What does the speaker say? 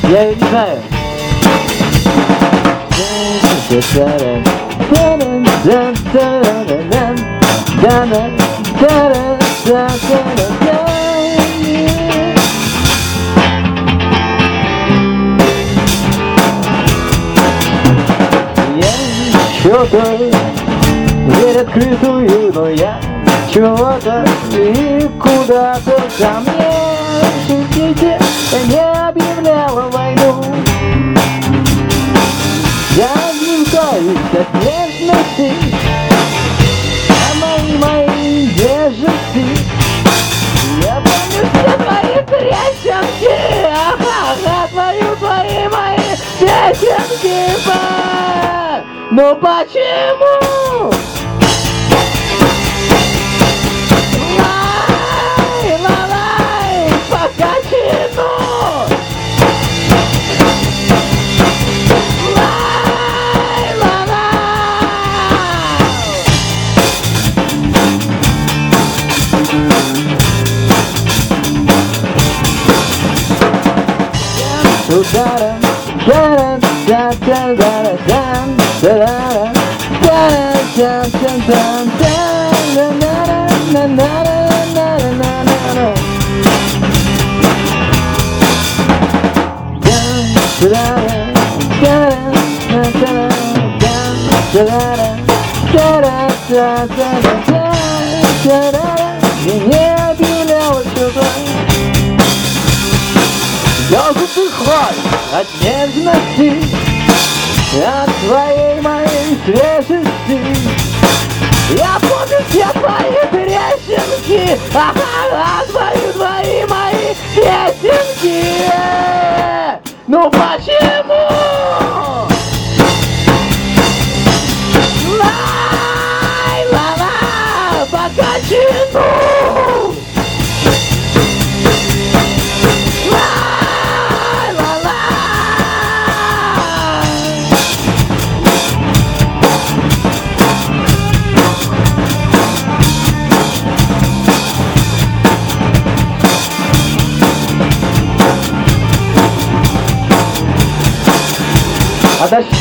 Я ее не знаю. Что-то дверь открытую, но я чего-то и куда-то ко мне. Шутите, не объявляла войну. Я отвлекаюсь от нежности, а мои нежности. Я помню все твои трещинки, твои мои песенки. Но почему? Лай, покачину. Не объявляла что-то. Я задыхаюсь от нежности, от твоей моей свежести. Я помню все твои трещинки, твои мои песенки. Ну почему? Покачину. А дальше